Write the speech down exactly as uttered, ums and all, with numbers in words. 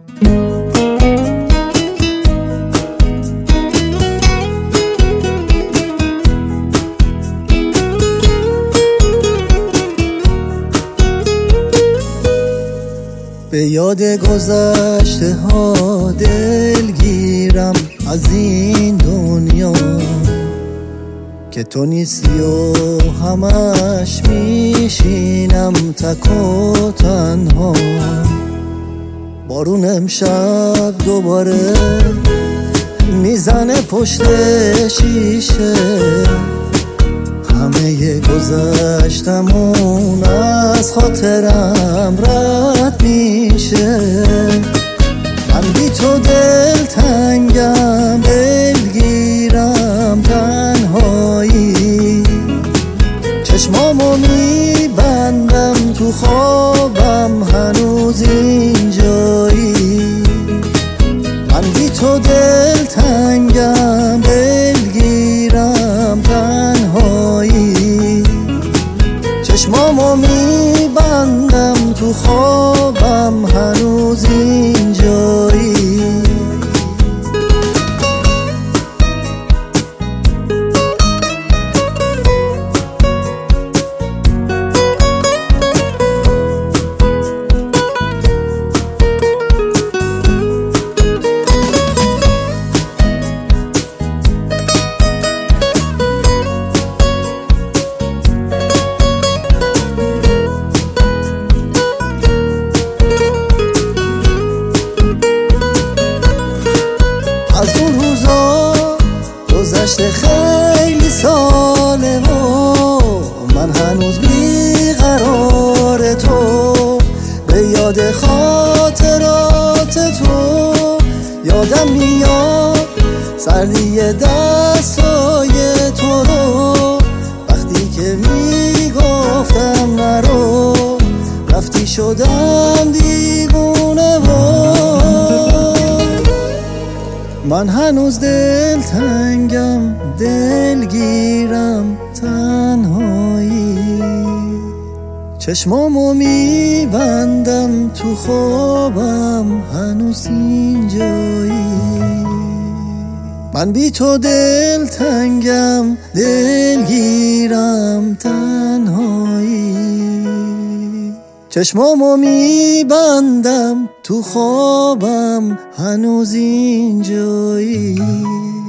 به یاد گذشته ها دلگیرم از این دنیا که تو نیستی و همش میشینم تک و تنها. بارون امشب دوباره میزنه پشت شیشه، همه گذشتمون از خاطرم رد میشه. من بی تو دل تنگم، دلگیرم تنهایی، چشمامو میبندم تو خوابم هنوز اینجایی. من بی تو دل تنگم، دلگیرم تنهایی، چشمامو میبندم تو خوابم هنوز اینجایی. از اون روزا گذشته خیلی ساله و من هنوز بیقرار تو، به یاد خاطرات تو یادم میاد سردی دستای تو رو، وقتی که میگفتم نرو رفتی شدم دیوونه و من هنوز دل تنگم، دلگیرم تنهایی، چشمامو میبندم تو خوابم هنوز اینجایی. من بی تو دل تنگم، دلگیرم تنهایی، چشمامو میبندم تو خوابم هنوز اینجایی.